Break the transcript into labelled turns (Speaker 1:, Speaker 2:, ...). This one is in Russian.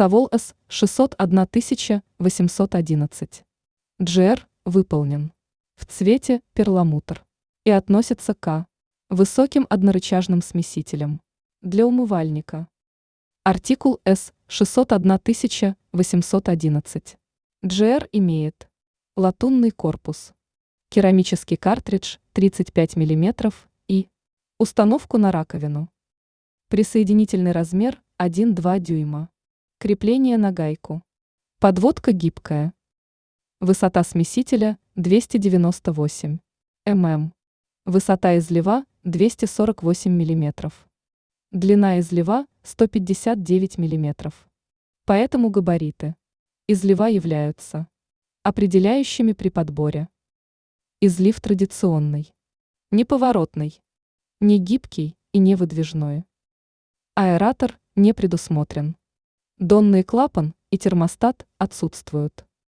Speaker 1: Савол С 601811. GR выполнен в цвете перламутр и относится к высоким однорычажным смесителям для умывальника. Артикул С 601811. GR имеет латунный корпус, керамический картридж 35 мм и установку на раковину. Присоединительный размер 1,2 дюйма. Крепление на гайку. Подводка гибкая. Высота смесителя 298 мм. Высота излива 248 мм. Длина излива 159 мм. Поэтому габариты излива являются определяющими при подборе. Излив традиционный, неповоротный, не гибкий и не выдвижной. Аэратор не предусмотрен. Донный клапан и термостат отсутствуют.